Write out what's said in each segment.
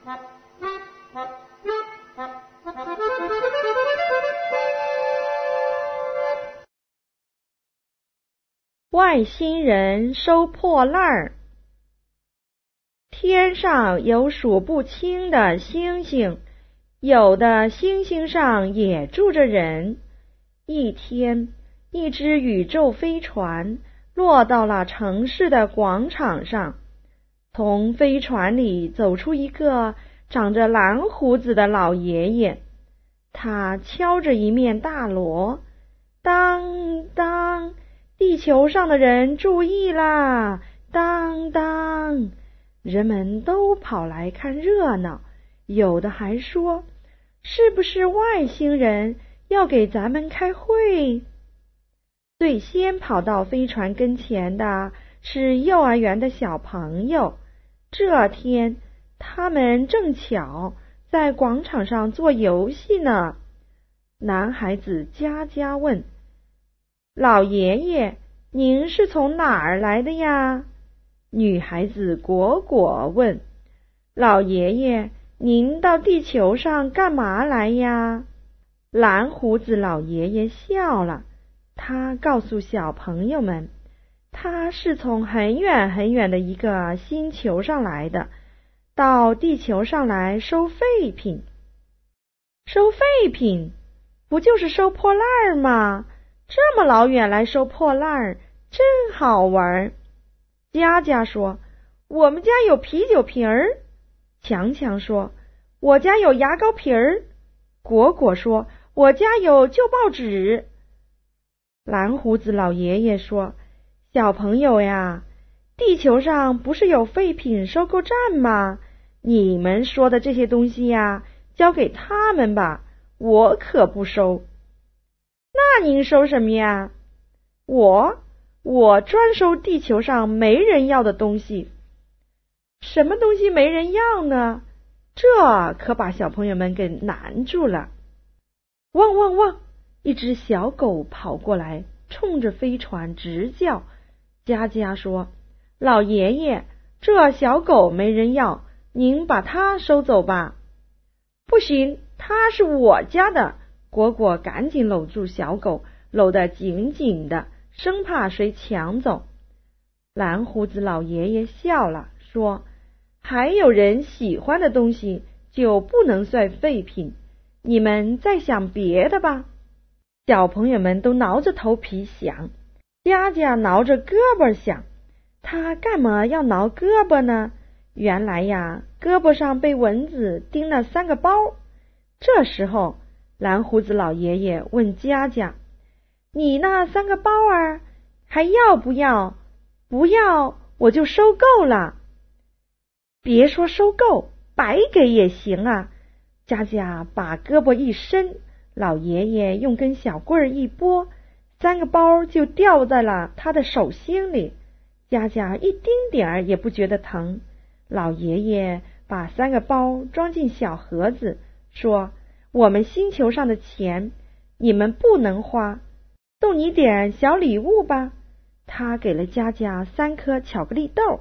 外星人收破烂儿。天上有数不清的星星，有的星星上也住着人。一天，一只宇宙飞船落到了城市的广场上，从飞船里走出一个长着蓝胡子的老爷爷，他敲着一面大锣，当当，地球上的人注意啦！当当，人们都跑来看热闹，有的还说，是不是外星人要给咱们开会？最先跑到飞船跟前的是幼儿园的小朋友，这天他们正巧在广场上做游戏呢。男孩子佳佳问，老爷爷，您是从哪儿来的呀？女孩子果果问，老爷爷，您到地球上干嘛来呀？蓝胡子老爷爷笑了，他告诉小朋友们，他是从很远很远的一个星球上来的，到地球上来收废品。收废品？不就是收破烂儿吗？这么老远来收破烂儿，真好玩。佳佳说，我们家有啤酒瓶儿。强强说，我家有牙膏瓶儿。果果说，我家有旧报纸。蓝胡子老爷爷说，小朋友呀，地球上不是有废品收购站吗？你们说的这些东西呀，交给他们吧，我可不收。那您收什么呀？我专收地球上没人要的东西。什么东西没人要呢？这可把小朋友们给难住了。汪汪汪！一只小狗跑过来，冲着飞船直叫。佳佳说，老爷爷，这小狗没人要，您把它收走吧。不行，它是我家的。果果赶紧搂住小狗，搂得紧紧的，生怕谁抢走。蓝胡子老爷爷笑了，说，还有人喜欢的东西就不能算废品，你们再想别的吧。小朋友们都挠着头皮想，佳佳挠着胳膊想，他干嘛要挠胳膊呢？原来呀，胳膊上被蚊子叮了3个包。这时候蓝胡子老爷爷问佳佳，你那3个包啊，还要不要？不要，我就收购了。别说收购，白给也行啊。佳佳把胳膊一伸，老爷爷用根小棍儿一拨，3个包就掉在了他的手心里。佳佳一丁点儿也不觉得疼。老爷爷把3个包装进小盒子，说，我们星球上的钱你们不能花，送你点小礼物吧。他给了佳佳3颗巧克力豆。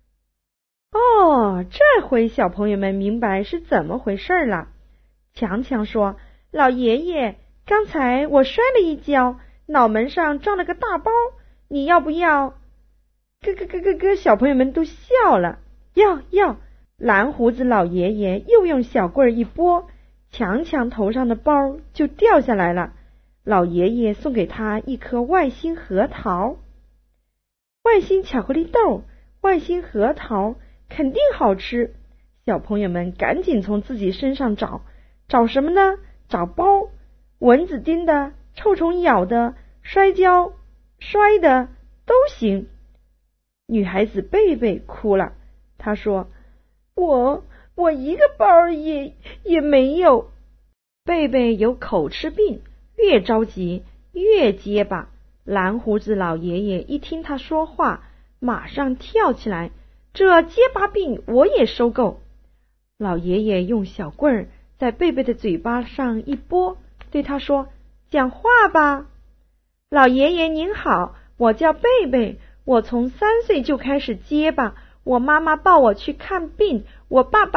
哦，这回小朋友们明白是怎么回事了。强强说，老爷爷，刚才我摔了一跤，脑门上撞了个大包，你要不要？咯，小朋友们都笑了。要。蓝胡子老爷爷又用小棍一拨，强强头上的包就掉下来了。老爷爷送给他一颗外星核桃。外星巧克力豆，外星核桃，肯定好吃。小朋友们赶紧从自己身上找什么呢？找包，蚊子叮的，臭虫咬的，摔跤摔的都行。女孩子贝贝哭了，她说，我一个包也没有。贝贝有口吃病，越着急越结巴。蓝胡子老爷爷一听他说话，马上跳起来，这结巴病我也收购。老爷爷用小棍儿在贝贝的嘴巴上一拨，对他说，讲话吧。老爷爷您好，我叫贝贝，我从3岁就开始结巴，我妈妈抱我去看病，我爸爸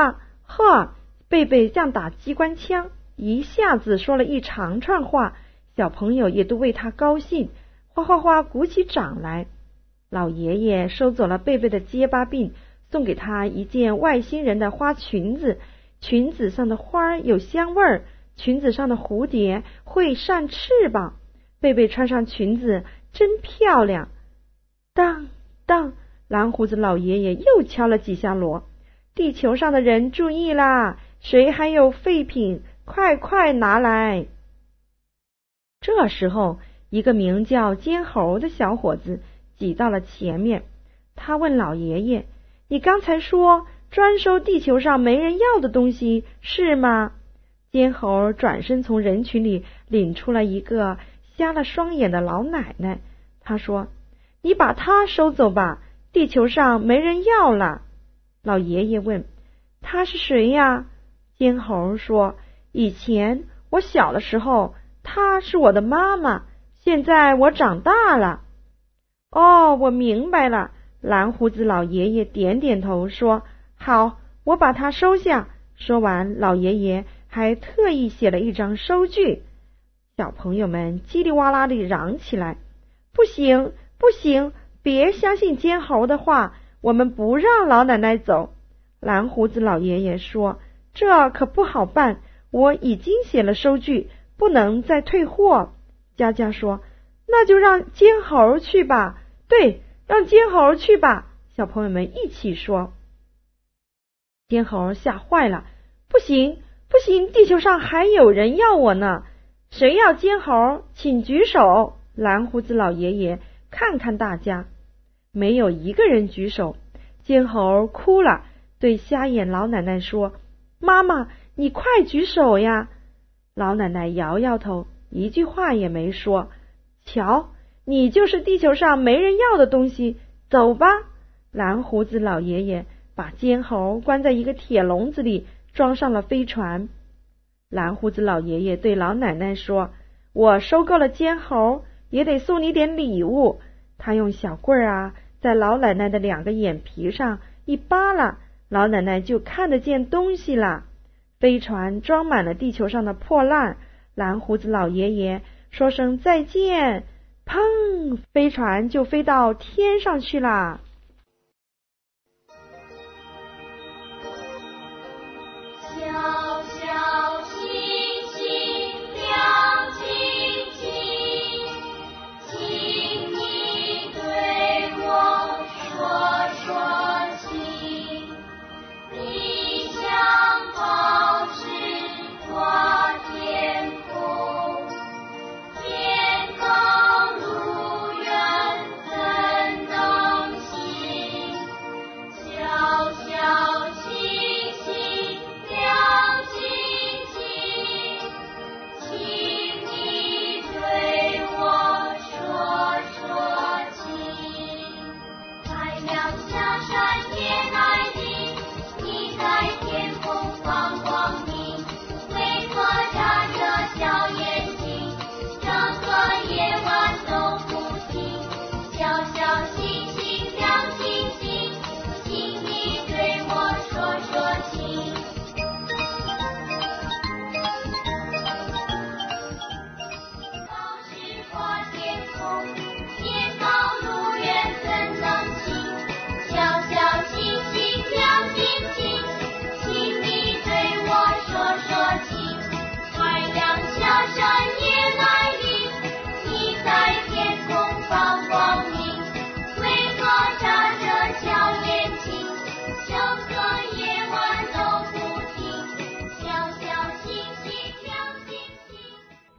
呵，贝贝像打机关枪，一下子说了一长串话，小朋友也都为他高兴，哗哗哗鼓起掌来。老爷爷收走了贝贝的结巴病，送给他一件外星人的花裙子，裙子上的花有香味儿，裙子上的蝴蝶会扇翅膀。贝贝穿上裙子真漂亮。当当，蓝胡子老爷爷又敲了几下锣。地球上的人注意啦，谁还有废品，快快拿来。这时候，一个名叫尖猴的小伙子挤到了前面，他问老爷爷，你刚才说专收地球上没人要的东西，是吗？尖猴转身从人群里领出了一个瞎了双眼的老奶奶，他说，你把她收走吧，地球上没人要了。老爷爷问，她是谁呀？尖猴说，以前我小的时候，她是我的妈妈，现在我长大了。哦，我明白了。蓝胡子老爷爷点点头说，好，我把它收下。说完，老爷爷还特意写了一张收据。小朋友们叽里哇啦地嚷起来，不行不行，别相信尖猴的话，我们不让老奶奶走。蓝胡子老爷爷说，这可不好办，我已经写了收据，不能再退货。佳佳说，那就让尖猴去吧。对，让尖猴去吧。小朋友们一起说。尖猴吓坏了，不行不行，地球上还有人要我呢。谁要尖猴，请举手。蓝胡子老爷爷看看大家，没有一个人举手。尖猴哭了，对瞎眼老奶奶说，妈妈，你快举手呀。老奶奶摇摇头，一句话也没说。瞧，你就是地球上没人要的东西，走吧。蓝胡子老爷爷把尖猴关在一个铁笼子里，装上了飞船。蓝胡子老爷爷对老奶奶说，我收购了尖猴，也得送你点礼物。他用小棍儿在老奶奶的2个眼皮上一扒拉，老奶奶就看得见东西了。飞船装满了地球上的破烂，蓝胡子老爷爷说声再见，砰，飞船就飞到天上去啦。